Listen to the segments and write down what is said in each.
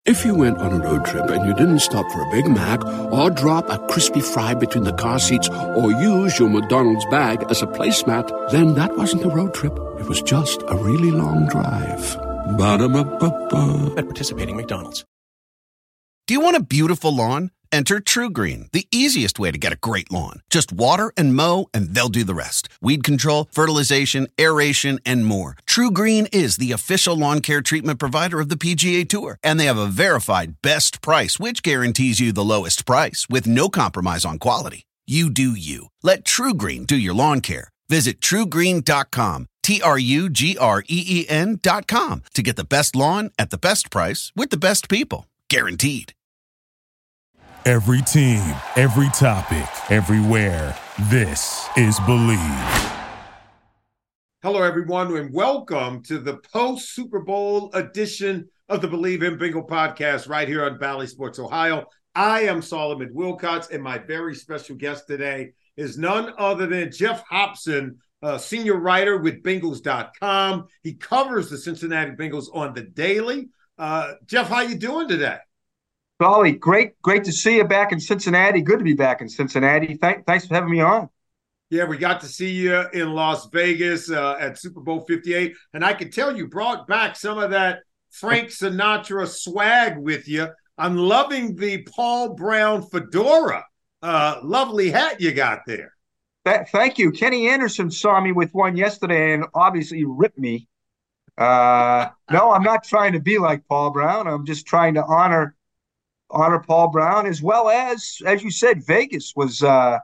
If you went on a road trip and you didn't stop for a Big Mac or drop a crispy fry between the car seats or use your McDonald's bag as a placemat, then that wasn't a road trip. It was just a really long drive. Ba-da-ba-ba-ba. At participating McDonald's. Do you want a beautiful lawn? Enter TruGreen, the easiest way to get a great lawn. Just water and mow, and they'll do the rest. Weed control, fertilization, aeration, and more. TruGreen is the official lawn care treatment provider of the PGA Tour, and they have a verified best price, which guarantees you the lowest price with no compromise on quality. You do you. Let TruGreen do your lawn care. Visit TruGreen.com, TruGreen.com, to get the best lawn at the best price with the best people. Guaranteed. Every team, every topic, everywhere. This is Believe. Hello, everyone, and welcome to the post-Super Bowl edition of the Believe in Bengal podcast right here on Bally Sports Ohio. I am Solomon Wilcots, and my very special guest today is none other than Geoff Hobson, senior writer with Bengals.com. He covers the Cincinnati Bengals on the daily. Geoff, how you doing today? Ollie, great to see you back in Cincinnati. Good to be back in Cincinnati. Thanks for having me on. Yeah, we got to see you in Las Vegas at Super Bowl 58. And I can tell you brought back some of that Frank Sinatra swag with you. I'm loving the Paul Brown fedora. Lovely hat you got there. Thank you. Kenny Anderson saw me with one yesterday and obviously ripped me. No, I'm not trying to be like Paul Brown. I'm just trying to honor Paul Brown, as well as you said, Vegas was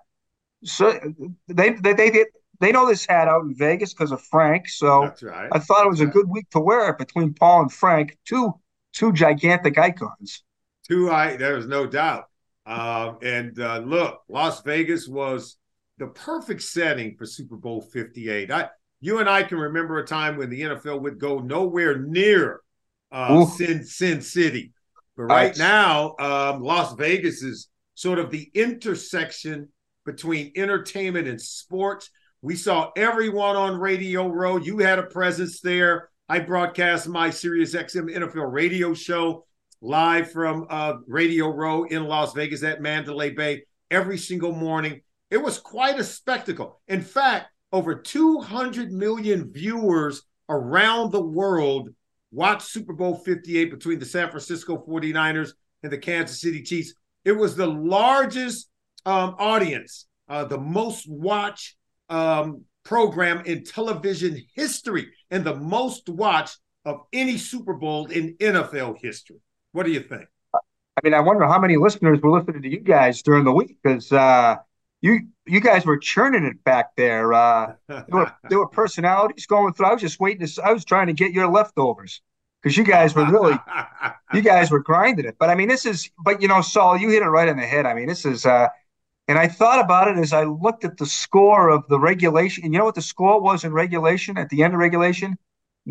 so they know this hat out in Vegas because of Frank. So that's right. I thought it was a good week to wear it between Paul and Frank, two gigantic icons. There's no doubt. Look, Las Vegas was the perfect setting for Super Bowl 58. You and I can remember a time when the NFL would go nowhere near Sin City. But right now, Las Vegas is sort of the intersection between entertainment and sports. We saw everyone on Radio Row. You had a presence there. I broadcast my SiriusXM NFL radio show live from Radio Row in Las Vegas at Mandalay Bay every single morning. It was quite a spectacle. In fact, over 200 million viewers around the world watch Super Bowl 58 between the San Francisco 49ers and the Kansas City Chiefs. It was the largest audience, the most watched program in television history, and the most watched of any Super Bowl in NFL history. What do you think? I mean, I wonder how many listeners were listening to you guys during the week, because you guys were churning it back there. There were personalities going through. I was just waiting I was trying to get your leftovers because you guys were grinding it. But I mean, Saul, you hit it right on the head. I mean, this is, and I thought about it as I looked at the score of the regulation. And you know what the score was in regulation at the end of regulation?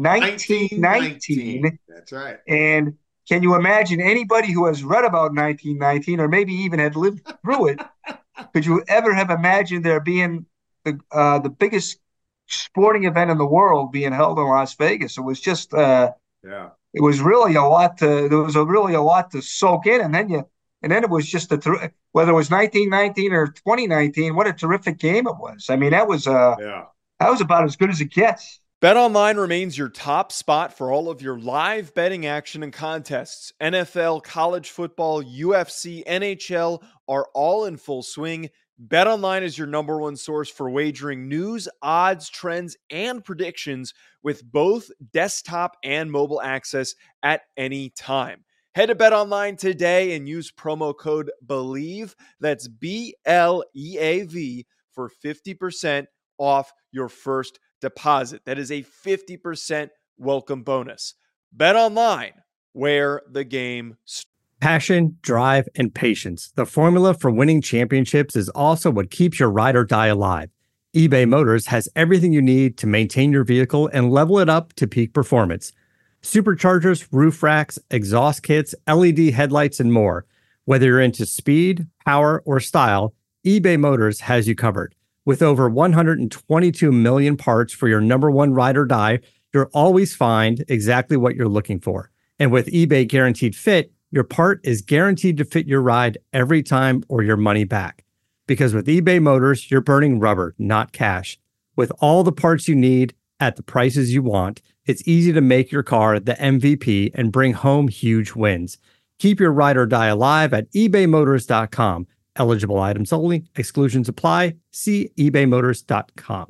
19-19. That's right. And can you imagine anybody who has read about 1919 or maybe even had lived through it? Could you ever have imagined there being the biggest sporting event in the world being held in Las Vegas? It was just, it was really a lot to soak in, and then it was just whether it was 1919 or 2019, what a terrific game it was. I mean, that was about as good as it gets. BetOnline remains your top spot for all of your live betting action and contests. NFL, college football, UFC, NHL are all in full swing. BetOnline is your number one source for wagering news, odds, trends, and predictions with both desktop and mobile access at any time. Head to BetOnline today and use promo code BELIEVE, that's BLEAV, for 50% off your first deposit. That is a 50% welcome bonus. BetOnline, where the game starts. Passion, drive, and patience. The formula for winning championships is also what keeps your ride or die alive. eBay Motors has everything you need to maintain your vehicle and level it up to peak performance. Superchargers, roof racks, exhaust kits, LED headlights, and more. Whether you're into speed, power, or style, eBay Motors has you covered. With over 122 million parts for your number one ride or die, you'll always find exactly what you're looking for. And with eBay Guaranteed Fit, your part is guaranteed to fit your ride every time or your money back. Because with eBay Motors, you're burning rubber, not cash. With all the parts you need at the prices you want, it's easy to make your car the MVP and bring home huge wins. Keep your ride or die alive at ebaymotors.com. Eligible items only. Exclusions apply. See ebaymotors.com.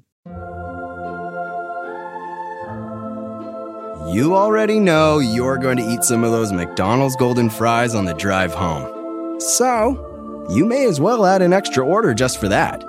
You already know you're going to eat some of those McDonald's golden fries on the drive home. So, you may as well add an extra order just for that.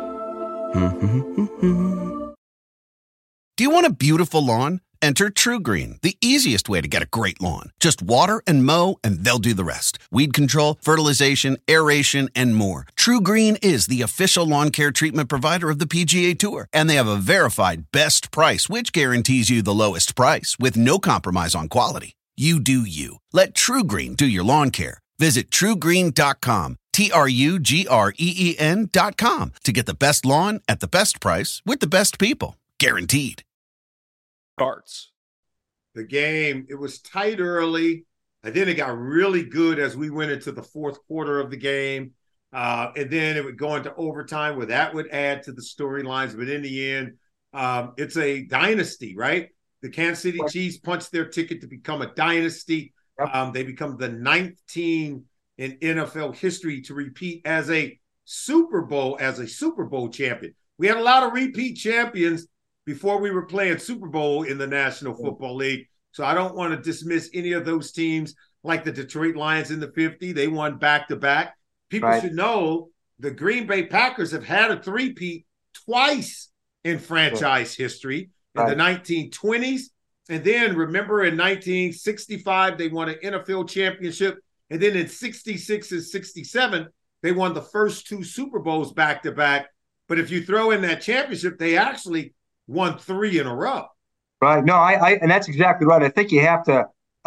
Do you want a beautiful lawn? Enter TruGreen, the easiest way to get a great lawn. Just water and mow, and they'll do the rest. Weed control, fertilization, aeration, and more. TruGreen is the official lawn care treatment provider of the PGA Tour, and they have a verified best price, which guarantees you the lowest price with no compromise on quality. You do you. Let TruGreen do your lawn care. Visit TruGreen.com, TruGreen.com, to get the best lawn at the best price with the best people. Guaranteed. Starts. The game, it was tight early, and then it got really good as we went into the fourth quarter of the game. And then it would go into overtime where that would add to the storylines. But in the end, it's a dynasty, right? The Kansas City Chiefs punched their ticket to become a dynasty. They become the ninth team in NFL history to repeat as a Super Bowl champion. We had a lot of repeat champions before we were playing Super Bowl in the National Football League. So I don't want to dismiss any of those teams like the Detroit Lions in the 50. They won back-to-back. People should know the Green Bay Packers have had a three-peat twice in franchise history in the 1920s. And then remember in 1965, they won an NFL championship. And then in 66 and 67, they won the first two Super Bowls back-to-back. But if you throw in that championship, they actually won three in a row. Right. No, and that's exactly right. I think you have to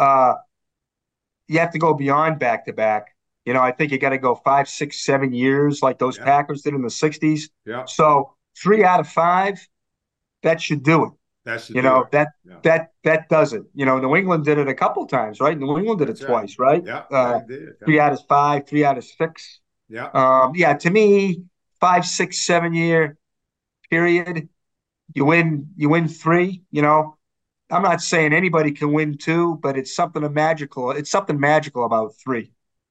go beyond back to back. You know, I think you got to go 5, 6, 7 years like those Packers did in the 60s. Yeah. So 3 out of 5, that should do it. That should that does it. You know, New England did it a couple times, right? New England did it twice, right? Yeah. They did. 3 out of 5, 3 out of 6. Yeah. To me, 5, 6, 7 year period. You win 3, you know. I'm not saying anybody can win 2, but it's something magical. It's something magical about 3.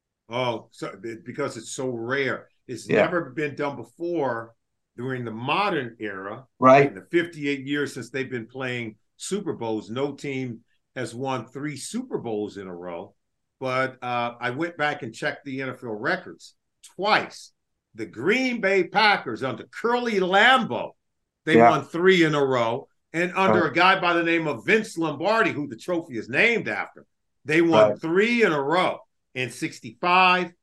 Oh, so because it's so rare. It's never been done before during the modern era. Right. In the 58 years since they've been playing Super Bowls, no team has won 3 Super Bowls in a row. But I went back and checked the NFL records twice. The Green Bay Packers under Curly Lambeau, they won 3 in a row. And under a guy by the name of Vince Lombardi, who the trophy is named after, they won 3 in a row in 65,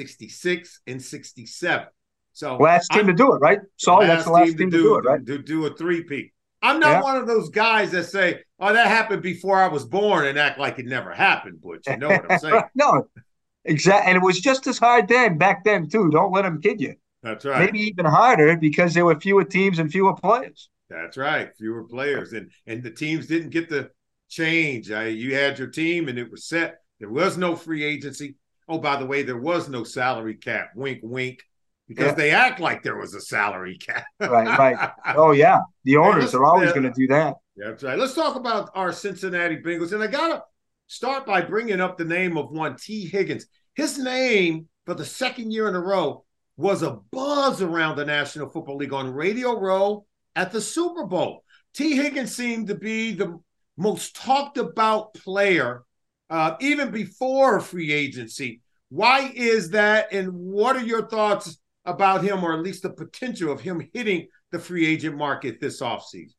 66, and 67. So last team to do it, right? So that's the last team to do it, right? To do a three-peat. I'm not one of those guys that say, oh, that happened before I was born and act like it never happened, Butch. You know what I'm saying? No, exactly. And it was just as hard back then, too. Don't let them kid you. That's right. Maybe even harder because there were fewer teams and fewer players. That's right. Fewer players. And the teams didn't get the change. You had your team and it was set. There was no free agency. Oh, by the way, there was no salary cap. Wink, wink. Because they act like there was a salary cap. Right. Oh, yeah. The owners are always going to do that. Yeah, that's right. Let's talk about our Cincinnati Bengals. And I got to start by bringing up the name of one, T. Higgins. His name, for the second year in a row, was a buzz around the National Football League on Radio Row at the Super Bowl. T. Higgins seemed to be the most talked about player even before free agency. Why is that? And what are your thoughts about him, or at least the potential of him hitting the free agent market this offseason?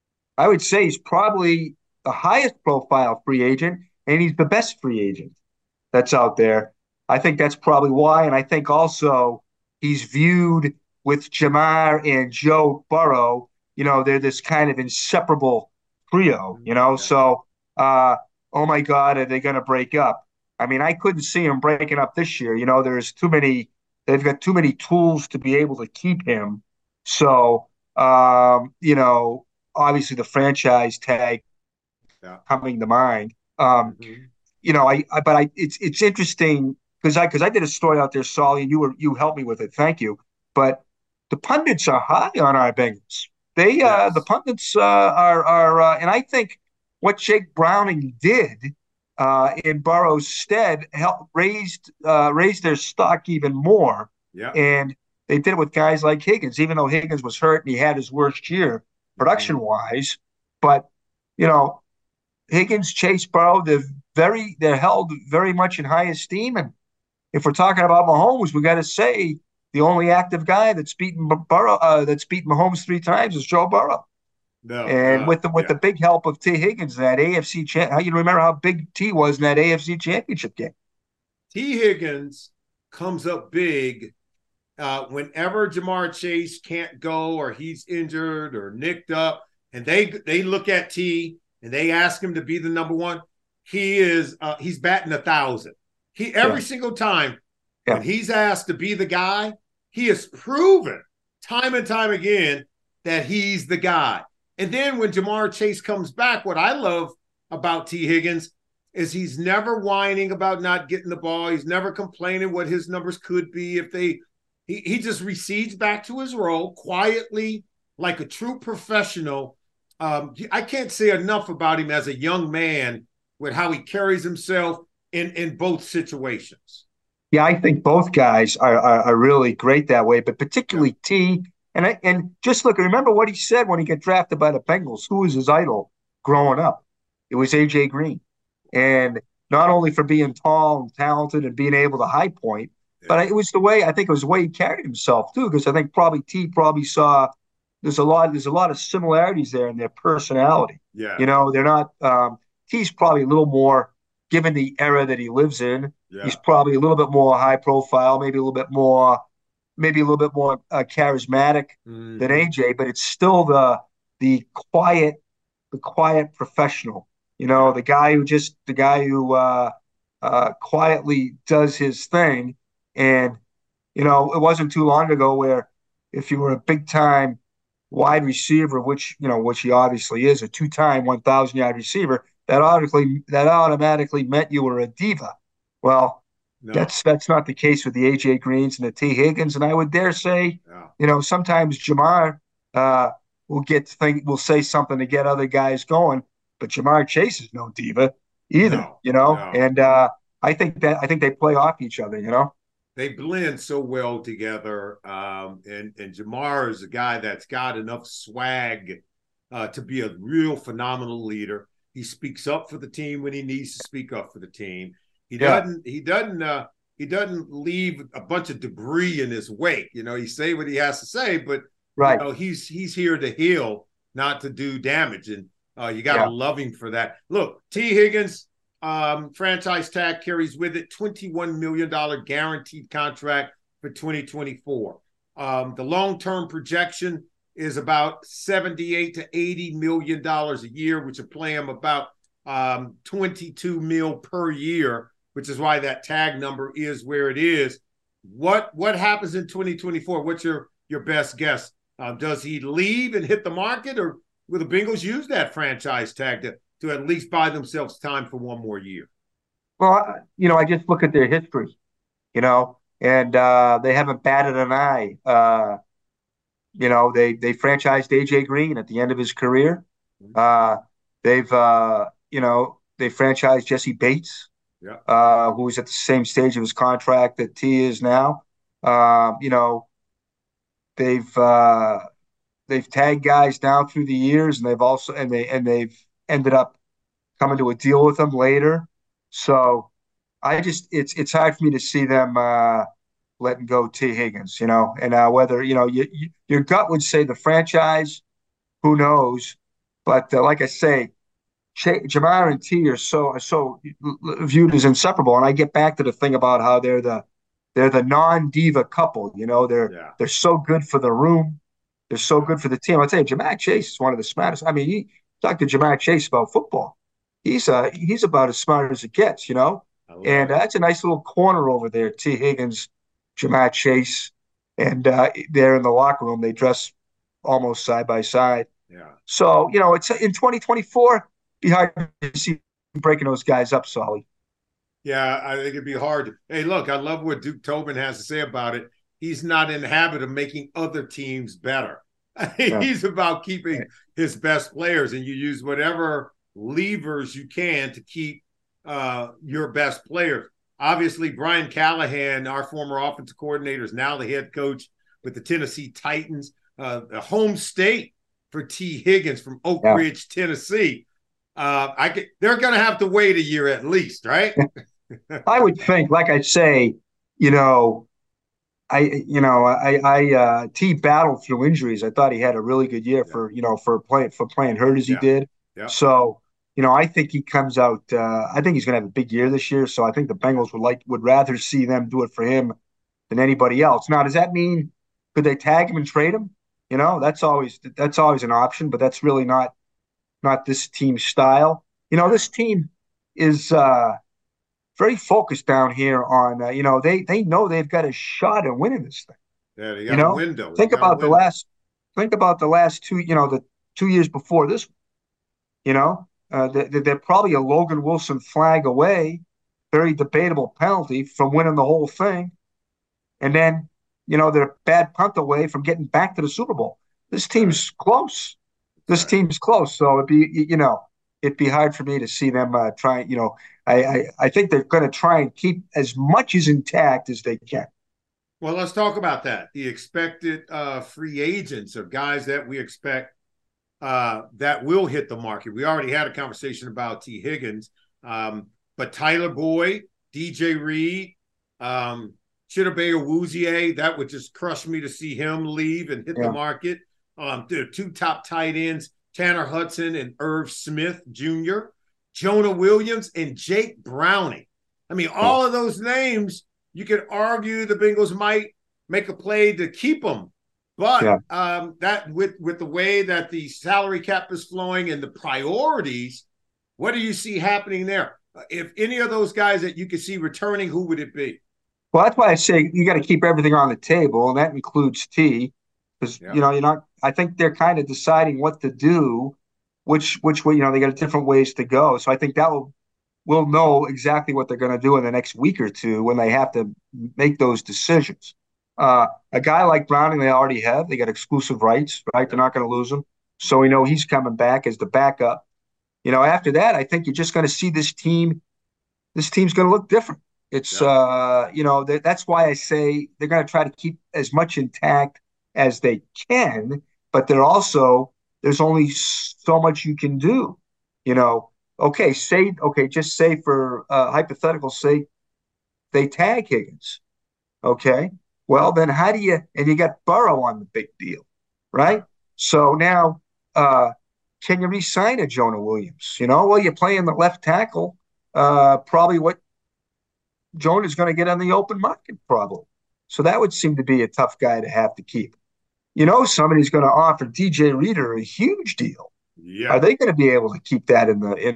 I would say he's probably the highest profile free agent, and he's the best free agent that's out there. I think that's probably why. And I think also he's viewed with Jamar and Joe Burrow. You know, they're this kind of inseparable trio, you know. So, oh my God, are they going to break up? I mean, I couldn't see him breaking up this year. You know, they've got too many tools to be able to keep him. So, you know, obviously the franchise tag coming to mind. You it's interesting because I did a story out there, Solly, and you helped me with it. Thank you. But the pundits are high on our Bengals. The Yes. pundits and I think what Jake Browning did in Burrow's stead helped raise their stock even more. Yeah. And they did it with guys like Higgins, even though Higgins was hurt and he had his worst year production wise. But you know, Higgins, Chase, Burrow, they're held very much in high esteem. And if we're talking about Mahomes, we got to say the only active guy that's beaten that's beaten Mahomes 3 times is Joe Burrow. And with the big help of T. Higgins in that AFC you remember how big T was in that AFC Championship game. T. Higgins comes up big whenever Jamar Chase can't go or he's injured or nicked up, and they look at T and they ask him to be the number one. He's batting 1,000. Every single time when he's asked to be the guy, he has proven time and time again that he's the guy. And then when Jamar Chase comes back, what I love about T. Higgins is he's never whining about not getting the ball. He's never complaining what his numbers could be if he just recedes back to his role quietly like a true professional. I can't say enough about him as a young man with how he carries himself in both situations. Yeah, I think both guys are really great that way, but particularly T. And just remember what he said when he got drafted by the Bengals. Who was his idol growing up? It was A.J. Green. And not only for being tall and talented and being able to high point, but it was the way he carried himself too. Because I think T saw there's a lot of similarities there in their personality. Yeah, they're not. T's probably a little more, given the era that he lives in. Yeah. He's probably a little bit more high profile, maybe a little bit more charismatic than AJ. But it's still the quiet professional. The guy who quietly does his thing. And it wasn't too long ago where if you were a big time wide receiver, which he obviously is, a 2-time 1,000-yard receiver, that automatically meant you were a diva. Well, that's not the case with the AJ Greens and the T Higgins. And I would dare say, sometimes Jamar will say something to get other guys going, but Jamar Chase is no diva either. And I think they play off each other. They blend so well together. And Jamar is a guy that's got enough swag to be a real phenomenal leader. He speaks up for the team when he needs to speak up for the team. He doesn't leave a bunch of debris in his wake. He say what he has to say, but he's here to heal, not to do damage. And you got to love him for that. Look, T. Higgins, franchise tag carries with it $21 million guaranteed contract for 2024. The long-term projection is about $78 to $80 million a year, which will play him about $22 million per year, which is why that tag number is where it is. What happens in 2024? What's your best guess? Does he leave and hit the market, or will the Bengals use that franchise tag to at least buy themselves time for one more year? Well, I just look at their history, and they haven't batted an eye. They franchised AJ Green at the end of his career. They franchised Jesse Bates, who was at the same stage of his contract that T is now. They've tagged guys down through the years, and they've ended up coming to a deal with them later. So it's hard for me to see them letting go T. Higgins, and whether, your gut would say the franchise, who knows? But like I say, Jamar and T are so viewed as inseparable. And I get back to the thing about how they're the non-diva couple. They're so good for the room. They're so good for the team. I'll tell you, Jamar Chase is one of the smartest. I mean, you talk to Jamar Chase about football. He's about as smart as it gets, And that's a nice little corner over there. T. Higgins, Jamar Chase, and they're in the locker room. They dress almost side by side. Yeah. So it's in 2024. Be hard to see breaking those guys up, Solly. Yeah, I think it'd be hard. Hey, look, I love what Duke Tobin has to say about it. He's not in the habit of making other teams better. Yeah. He's about keeping his best players, and you use whatever levers you can to keep your best players. Obviously, Brian Callahan, our former offensive coordinator, is now the head coach with the Tennessee Titans, the home state for T. Higgins from Oak Ridge, Tennessee. They're going to have to wait a year at least, right? I would think, like I say, T battled through injuries. I thought he had a really good year for playing hurt as he did. Yeah. So, I think he comes out. I think he's going to have a big year this year. So I think the Bengals would rather see them do it for him than anybody else. Now, does that mean could they tag him and trade him? That's always an option, but that's really not this team's style. This team is very focused down here on, they know they've got a shot at winning this thing. Yeah, they got a window. Think about the last 2, the 2 years before this. They're probably a Logan Wilson flag away, very debatable penalty from winning the whole thing. And then, they're a bad punt away from getting back to the Super Bowl. This team's close. Team's close. So it'd be hard for me to see them try. I think they're going to try and keep as much as intact as they can. Well, let's talk about that. The expected free agents of guys that we expect that will hit the market. We already had a conversation about T. Higgins, but Tyler Boyd, DJ Reed, Chidobe Awuzie, that would just crush me to see him leave and hit the market. The 2 top tight ends, Tanner Hudson and Irv Smith Jr., Jonah Williams, and Jake Browning. I mean, all of those names, you could argue the Bengals might make a play to keep them. But that with the way that the salary cap is flowing and the priorities, what do you see happening there? If any of those guys that you could see returning, who would it be? Well, that's why I say you got to keep everything on the table, and that includes T. Because you're not. I think they're kind of deciding what to do, which way. They got different ways to go. So I think we'll know exactly what they're going to do in the next week or two when they have to make those decisions. A guy like Browning, they already have. They got exclusive rights, right? They're not going to lose him. So we know he's coming back as the backup. After that, I think you're just going to see this team. This team's going to look different. It's that's why I say they're going to try to keep as much intact as they can, but there's only so much you can do. Just say for hypothetical sake, they tag Higgins. Okay. Well, then and you got Burrow on the big deal, right? So now, can you re-sign a Jonah Williams? You're playing the left tackle, probably what Jonah's going to get on the open market, probably. So that would seem to be a tough guy to have to keep. Somebody's going to offer DJ Reader a huge deal. Yeah. Are they going to be able to keep that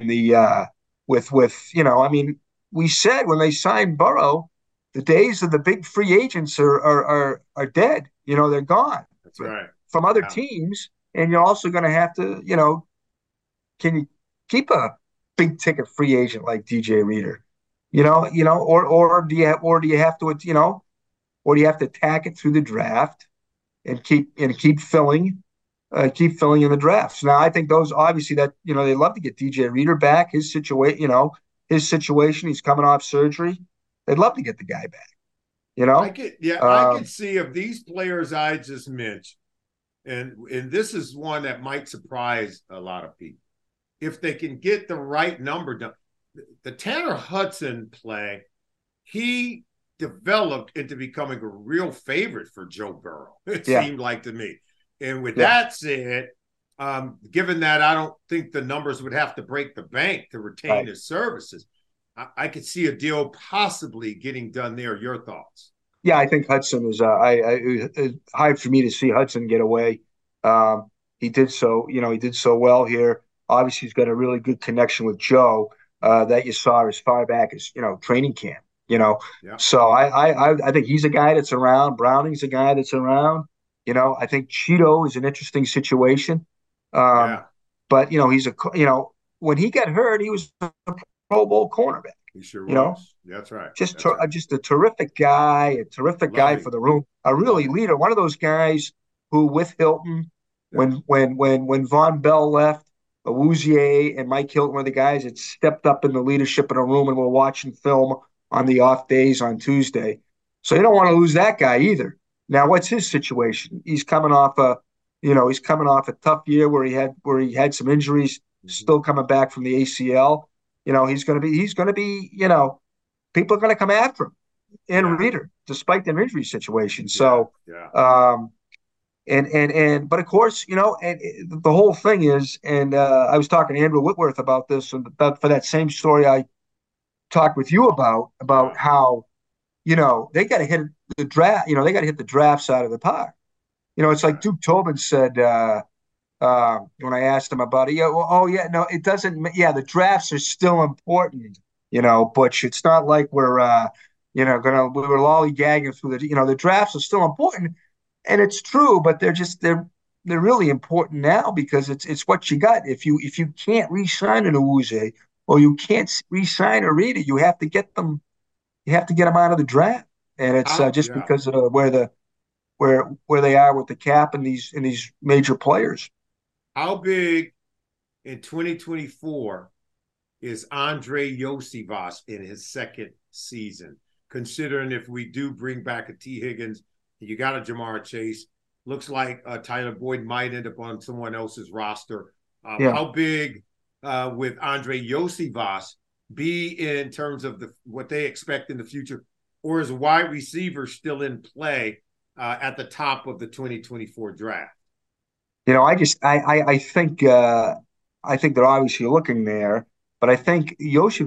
we said when they signed Burrow, the days of the big free agents are dead. They're gone. That's right. From other teams, and you're also going to have to, can you keep a big ticket free agent like DJ Reader? Or do you have to attack it through the draft and keep filling in the drafts? Now, I think those obviously that they love to get DJ Reader back. His situation, he's coming off surgery. They'd love to get the guy back. I could see of these players I just mentioned, and this is one that might surprise a lot of people if they can get the right number done. The Tanner Hudson play, he developed into becoming a real favorite for Joe Burrow, it seemed like to me. And with that said, given that I don't think the numbers would have to break the bank to retain his services, I could see a deal possibly getting done there. Your thoughts? Yeah, I think Hudson is hard for me to see Hudson get away. He did so well here. Obviously, he's got a really good connection with Joe that you saw as far back as training camp. So I think he's a guy that's around. Browning's a guy that's around. I think Cheeto is an interesting situation. But he's when he got hurt, he was a Pro Bowl cornerback. He sure You know, was. That's right. just That's right. just a terrific guy, Love him. for the room, a really Love him. leader, one of those guys who, with Hilton, Yeah. when Von Bell left, Awuzie and Mike Hilton were the guys that stepped up in the leadership in a room and were watching film on the off days on Tuesday. So you don't want to lose that guy either. Now, what's his situation? He's coming off a tough year where he had some injuries, still coming back from the ACL. He's going to be, people are going to come after him and Reader, despite their injury situation. So, but of course, and the whole thing is, and I was talking to Andrew Whitworth about this, and for that same story I talked with you about how, they got to hit the draft. They got to hit the draft side of the park. It's like Duke Tobin said when I asked him about it. Yeah, well, no, it doesn't. Yeah, the drafts are still important, Butch. It's not like we were lollygagging through the drafts are still important, and it's true, but they're really important now because it's what you got. If you can't re-sign an Awuzie or you can't re-sign a Reader, you have to get them. You have to get them out of the draft, and it's because of where they are with the cap and these major players. How big in 2024 is Andrei Iosivas in his second season? Considering if we do bring back a T. Higgins, you got a Jamar Chase, looks like Tyler Boyd might end up on someone else's roster. How big with Andrei Iosivas be in terms of what they expect in the future, or is wide receiver still in play at the top of the 2024 draft? I think they're obviously looking there, but I think Yoshi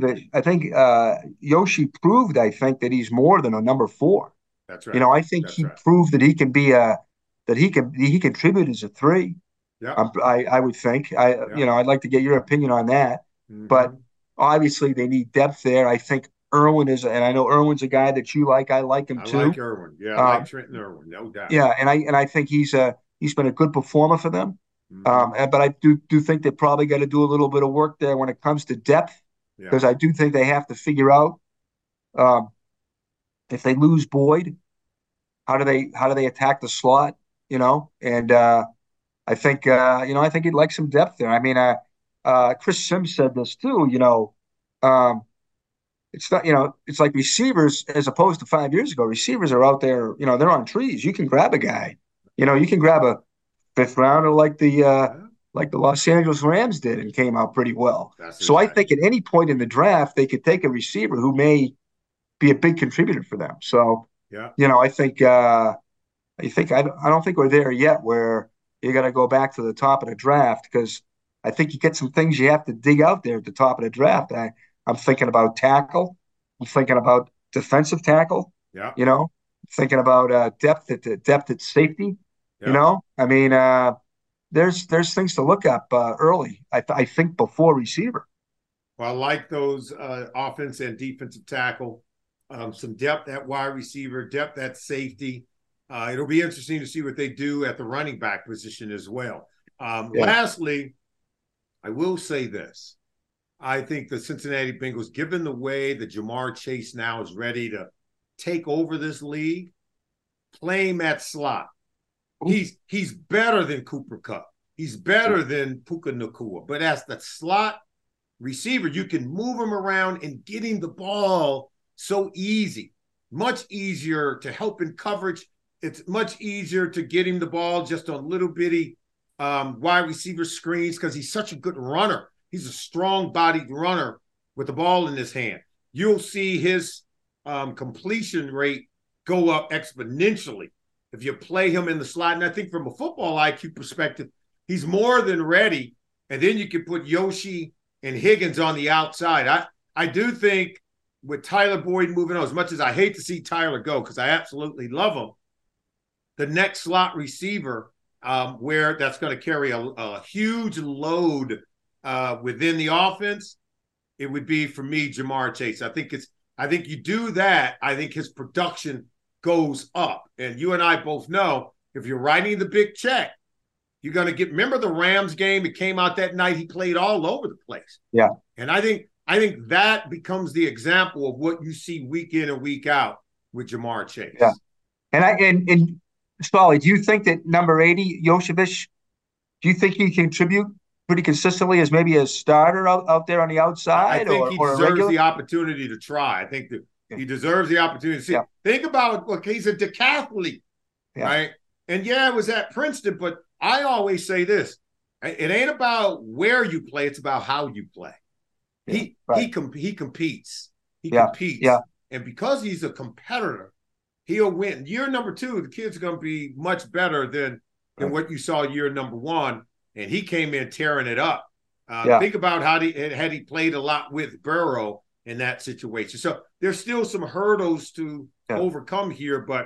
proved, that he's more than a number 4. That's right. I think he proved that he can be he contribute as a 3. Yeah. I would think. I'd like to get your opinion on that. Mm-hmm. But obviously they need depth there. I think Irwin and I know Irwin's a guy that you like. I like him too. I like Irwin. Yeah, I like Trenton Irwin, no doubt. Yeah, and I think he's been a good performer for them. Mm-hmm. But I do think they probably got to do a little bit of work there when it comes to depth, because I do think they have to figure out if they lose Boyd, how do they attack the slot, And I think he'd like some depth there. I mean, Chris Sims said this too. It's not, it's like receivers as opposed to 5 years ago. Receivers are out there, they're on trees. You can grab a guy, you can grab a 5th rounder like the Los Angeles Rams did and came out pretty well. So I think at any point in the draft they could take a receiver who may be a big contributor for them. So I don't think we're there yet where you got to go back to the top of the draft, because I think you get some things you have to dig out there at the top of the draft. I'm thinking about tackle. I'm thinking about defensive tackle. Yeah. Thinking about depth at safety. Yeah. I mean, there's things to look up early. I think before receiver. Well, I like those offense and defensive tackle. Some depth at wide receiver, depth at safety. It'll be interesting to see what they do at the running back position as well. Lastly, I will say this. I think the Cincinnati Bengals, given the way that Jamar Chase now is ready to take over this league, play him at slot. He's better than Cooper Kupp. He's better than Puka Nacua. But as the slot receiver, you can move him around and get him the ball so easy. Much easier to help in coverage. It's much easier to get him the ball just on little bitty wide receiver screens, because he's such a good runner. He's a strong-bodied runner with the ball in his hand. You'll see his completion rate go up exponentially if you play him in the slot. And I think from a football IQ perspective, he's more than ready. And then you can put Yoshi and Higgins on the outside. I do think with Tyler Boyd moving on, as much as I hate to see Tyler go, because I absolutely love him, the next slot receiver where that's going to carry a huge load within the offense, it would be, for me, Jamar Chase. I think you do that, I think his production goes up. And you and I both know, if you're writing the big check, you're going to remember the Rams game? It came out that night. He played all over the place. Yeah. And I think I think that becomes the example of what you see week in and week out with Ja'Marr Chase. Yeah. And Solly, do you think that number 80, Josevich, do you think he can contribute pretty consistently as maybe a starter out there on the outside? I think he deserves the opportunity to try. I think that he deserves the opportunity to see. Yeah. Think about, look, he's a decathlete, right? And it was at Princeton, but I always say this. It ain't about where you play, it's about how you play. Yeah, he competes. He competes. Yeah. And because he's a competitor, he'll win. Year number 2, the kid's going to be much better than what you saw year number 1. And he came in tearing it up. Think about how had he played a lot with Burrow in that situation. So there's still some hurdles to overcome here, but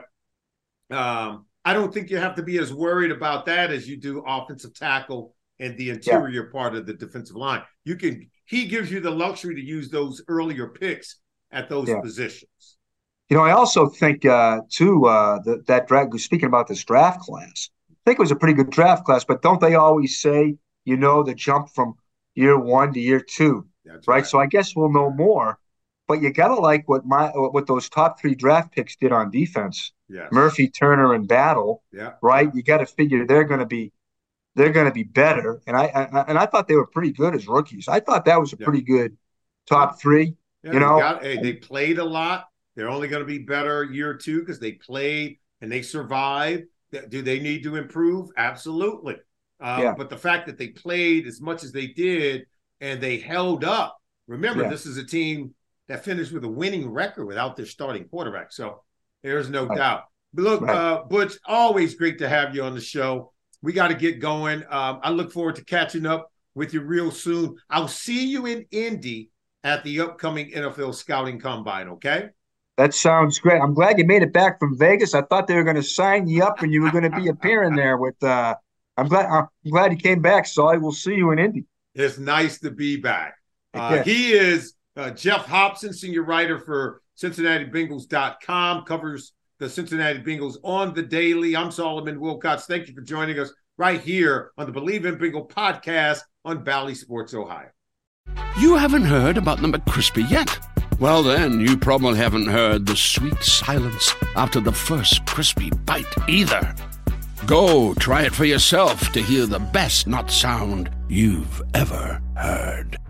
I don't think you have to be as worried about that as you do offensive tackle and the interior part of the defensive line. He gives you the luxury to use those earlier picks at those positions. I also think that draft, speaking about this draft class, I think it was a pretty good draft class, but don't they always say, the jump from year 1 to year 2, right? So I guess we'll know more, but you got to like what those top 3 draft picks did on defense. Yes. Murphy, Turner, and Battle, right? You got to figure they're going to be better. And I thought they were pretty good as rookies. I thought that was a pretty good top 3. They played a lot. They're only going to be better year 2 because they played and they survived. Do they need to improve? Absolutely. But the fact that they played as much as they did and they held up. Remember, this is a team that finished with a winning record without their starting quarterback. So there's no doubt. But look, Butch, always great to have you on the show. We got to get going. I look forward to catching up with you real soon. I'll see you in Indy at the upcoming NFL Scouting Combine, okay? That sounds great. I'm glad you made it back from Vegas. I thought they were going to sign you up and you were going to be appearing there with I'm glad you came back, so I will see you in Indy. It's nice to be back. He is Jeff Hobson, senior writer for CincinnatiBengals.com, covers the Cincinnati Bengals on the daily. I'm Solomon Wilcox. Thank you for joining us right here on the Believe in Bengal podcast on Bally Sports Ohio. You haven't heard about the McCrispy yet? Well, then, you probably haven't heard the sweet silence after the first crispy bite either. Go try it for yourself to hear the best nut sound you've ever heard.